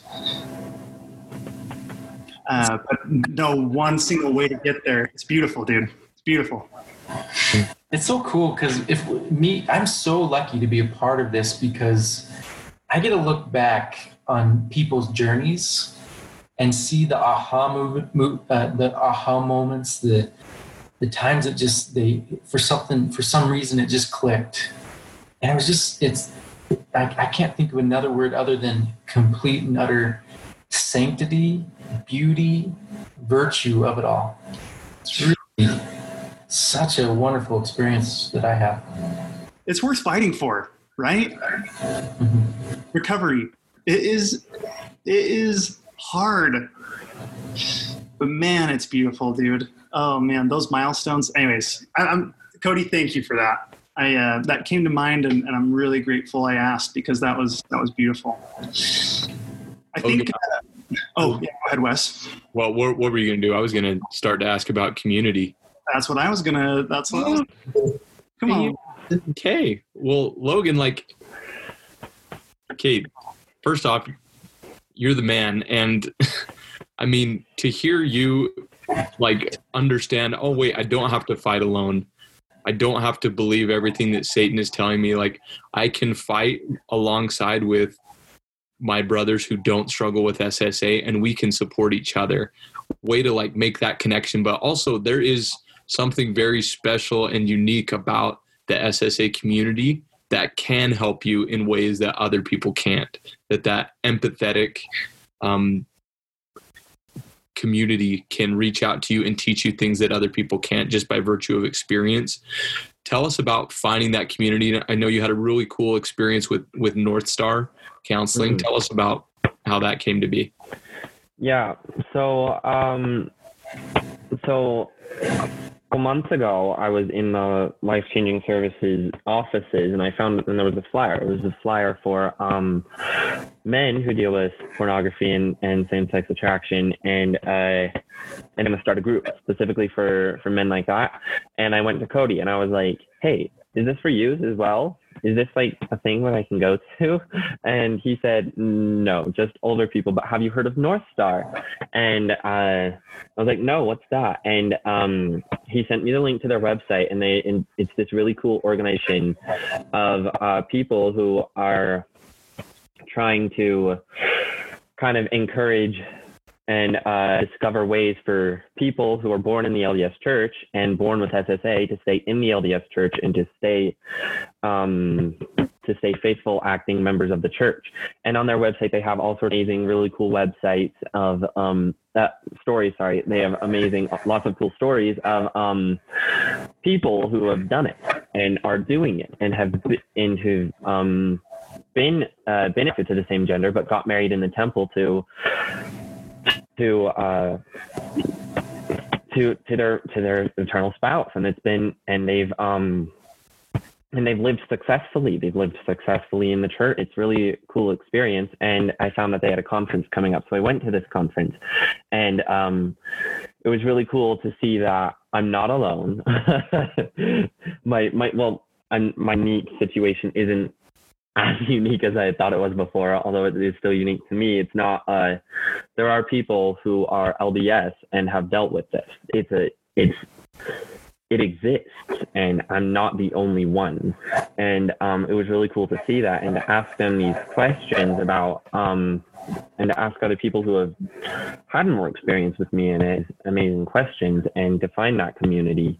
But no one single way to get there. It's beautiful, dude. It's beautiful. It's so cool because I'm so lucky to be a part of this, because I get to look back on people's journeys and see the aha moments, the times that just for some reason it just clicked, and it was I can't think of another word other than complete and utter sanctity, beauty, virtue of it all. It's really such a wonderful experience that I have. It's worth fighting for, right? Mm-hmm. Recovery. It is hard, but man, it's beautiful, dude. Oh man, those milestones. Anyways, I'm Cody. Thank you for that. That came to mind, and I'm really grateful I asked, because that was beautiful. I think Oh, yeah, go ahead, Wes. Well, what were you going to do? I was going to start to ask about community. That's what I was gonna. Come on. Okay. Well, Logan, first off, you're the man, and I mean, to hear you understand, oh wait, I don't have to fight alone. I don't have to believe everything that Satan is telling me. I can fight alongside with my brothers who don't struggle with SSA, and we can support each other. Way to make that connection. But also there is something very special and unique about the SSA community that can help you in ways that other people can't. That empathetic community can reach out to you and teach you things that other people can't just by virtue of experience. Tell us about finding that community. I know you had a really cool experience with North Star Counseling. Mm-hmm. Tell us about how that came to be. Yeah. So months ago, I was in the Life Changing Services offices, and I found that there was a flyer. It was a flyer for men who deal with pornography and same-sex attraction, and I'm going to start a group specifically for men like that. And I went to Cody, and I was like, hey, is this for youth as well? Is this a thing that I can go to? And he said, no, just older people. But have you heard of North Star? And I was like, no, what's that? And he sent me the link to their website, and it's this really cool organization of people who are trying to kind of encourage and discover ways for people who are born in the LDS Church and born with SSA to stay in the LDS Church and to stay faithful, acting members of the church. And on their website, they have all sorts of amazing, really cool websites of stories. Sorry, they have lots of cool stories of people who have done it and are doing it and have been benefit to the same gender, but got married in the temple to their eternal spouse, and they've lived successfully. They've lived successfully in the church. It's really a cool experience. And I found that they had a conference coming up, so I went to this conference, and it was really cool to see that I'm not alone. My unique situation isn't as unique as I thought it was before, although it is still unique to me. It's not, there are people who are LDS and have dealt with this. It exists, and I'm not the only one. And it was really cool to see that and to ask them these questions about, and to ask other people who have had more experience with me, and it's amazing questions, and to find that community.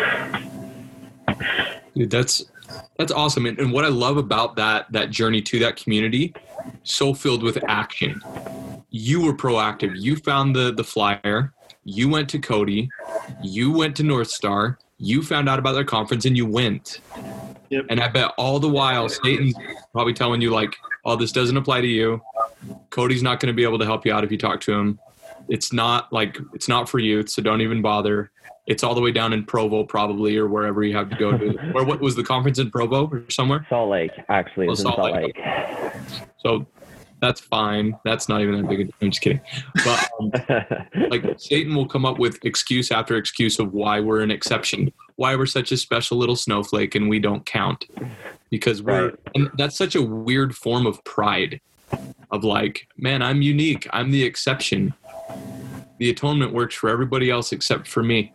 Dude, that's awesome. And what I love about that journey to that community, so filled with action. You were proactive. You found the flyer. You went to Cody. You went to North Star. You found out about their conference, and you went. Yep. And I bet all the while, Satan's probably telling you oh, this doesn't apply to you. Cody's not going to be able to help you out if you talk to him. It's not for you, so don't even bother. It's all the way down in Provo, probably, or wherever you have to go to. What was the conference in Provo or somewhere? Salt Lake, actually. It's in Salt Lake. So that's fine. That's not even that big. I'm just kidding. But Satan will come up with excuse after excuse of why we're an exception, why we're such a special little snowflake and we don't count, because and that's such a weird form of pride. Of man, I'm unique. I'm the exception. The atonement works for everybody else except for me.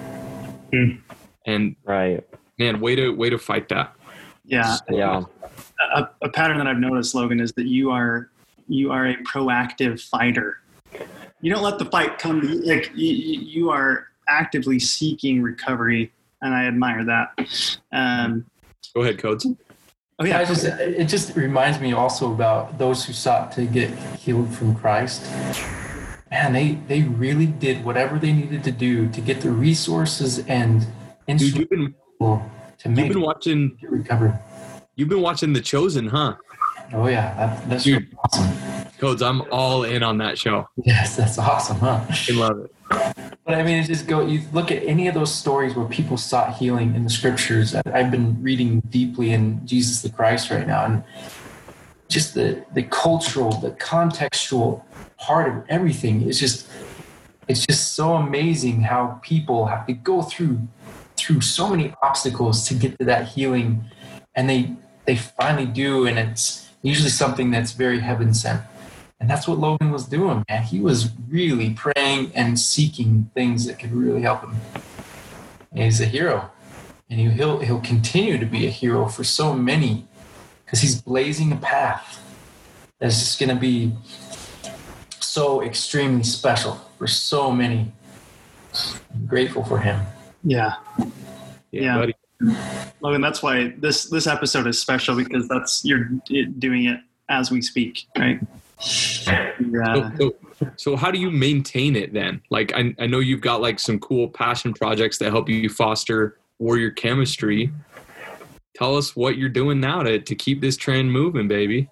And man, way to fight that. Yeah. A pattern that I've noticed, Logan, is that you are a proactive fighter. You don't let the fight come to you. You are actively seeking recovery, and I admire that. Go ahead, Codes. Oh yeah, it just reminds me also about those who sought to get healed from Christ. Man, they really did whatever they needed to do to get the resources and instruments to make it recover. You've been watching The Chosen, huh? Oh yeah, that's dude, awesome. Codes, I'm all in on that show. Yes, that's awesome, huh? I love it. But I mean, you look at any of those stories where people sought healing in the scriptures. I've been reading deeply in Jesus the Christ right now, and just the cultural, the contextual part of everything. It's just so amazing how people have to go through so many obstacles to get to that healing, and they finally do, and it's usually something that's very heaven sent. And that's what Logan was doing, man. He was really praying and seeking things that could really help him. And he's a hero, and he'll continue to be a hero for so many, because he's blazing a path that's just going to be so extremely special for so many. I'm grateful for him. Yeah. Buddy. Logan, that's why this episode is special, because you're doing it as we speak, right? Yeah. So how do you maintain it then? Like, I know you've got like some cool passion projects that help you foster warrior chemistry. Tell us what you're doing now to keep this train moving, baby.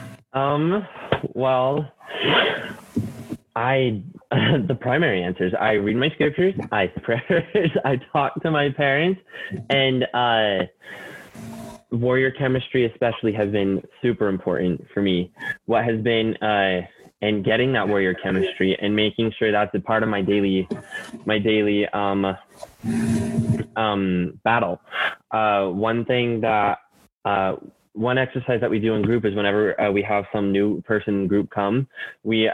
Well, the primary answer is I read my scriptures, I pray, I talk to my parents, and warrior chemistry especially has been super important for me. What has been and getting that warrior chemistry and making sure that's a part of my daily battle. One exercise that we do in group is whenever we have some new person group come, we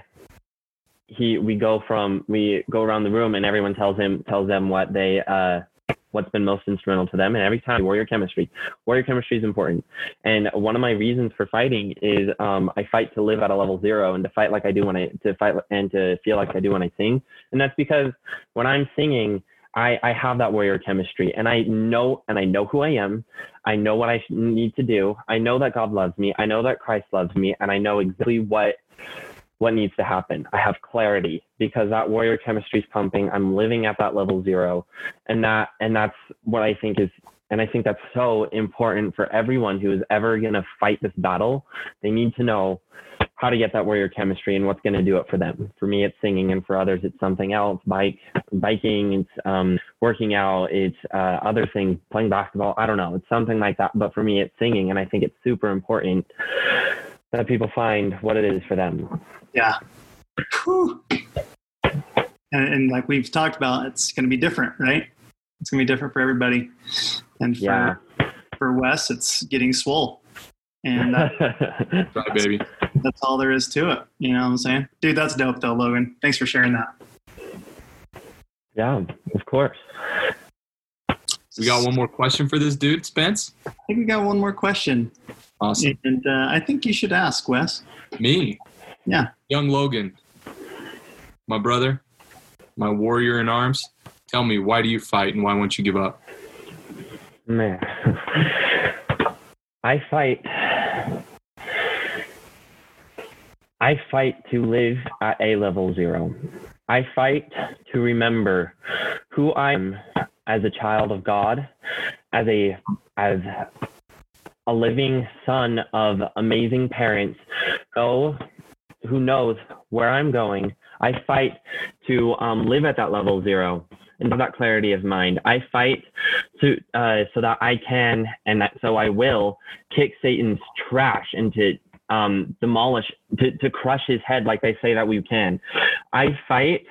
go around the room and everyone tells them what what's been most instrumental to them, and every time warrior chemistry is important. And one of my reasons for fighting is I fight to live at a level 0 and to fight like I do to feel like I do when I sing. And that's because when I'm singing, I have that warrior chemistry, and I know who I am. I know what I need to do. I know that God loves me. I know that Christ loves me, and I know exactly what needs to happen. I have clarity because that warrior chemistry is pumping. I'm living at that level 0, and that's what I think is, and I think that's so important for everyone who is ever going to fight this battle. They need to know how to get that warrior chemistry and what's going to do it for them. For me, it's singing, and for others, it's something else. Biking, it's working out, it's other things, playing basketball. I don't know. It's something like that. But for me, it's singing, and I think it's super important that people find what it is for them. Yeah. And like we've talked about, it's going to be different, right? It's going to be different for everybody. And for Wes, it's getting swole. And right, baby. That's all there is to it. You know what I'm saying? Dude, that's dope though, Logan. Thanks for sharing that. Yeah, of course. We got one more question for this dude, Spence? I think we got one more question. Awesome. And I think you should ask, Wes. Me? Yeah. Young Logan, my brother, my warrior in arms, tell me, why do you fight and why won't you give up? Man, I fight to live at a level 0. I fight to remember who I am as a child of God, as a living son of amazing parents, who knows where I'm going. I fight to live at that level 0 and have that clarity of mind. I fight so that I can, and so I will, kick Satan's trash and to demolish, to crush his head like they say that we can. I fight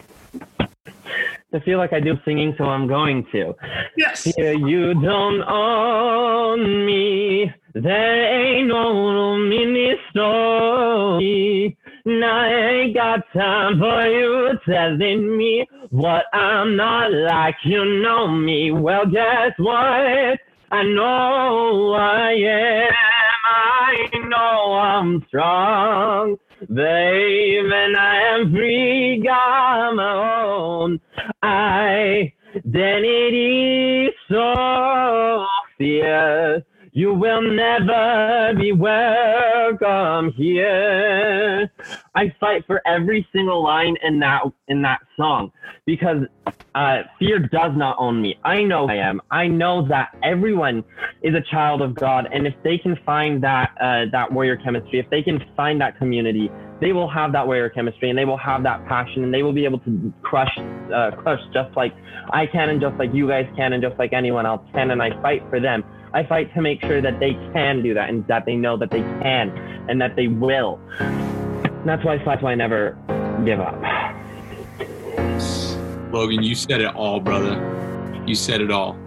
to feel like I do singing, so I'm going to. Yes. Here you don't own me. There ain't no mini story. Now I ain't got time for you telling me what I'm not like. You know me. Well, guess what? I know I am. I know I'm strong, babe, and I am free, got my own identity, so fierce. You will never be welcome here. I fight for every single line in that song because fear does not own me. I know I am. I know that everyone is a child of God, and if they can find that warrior chemistry, if they can find that community, they will have that warrior chemistry, and they will have that passion, and they will be able to crush just like I can, and just like you guys can, and just like anyone else can. And I fight for them. I fight to make sure that they can do that, and that they know that they can, and that they will. that's why I never give up. Logan, you said it all, brother. You said it all.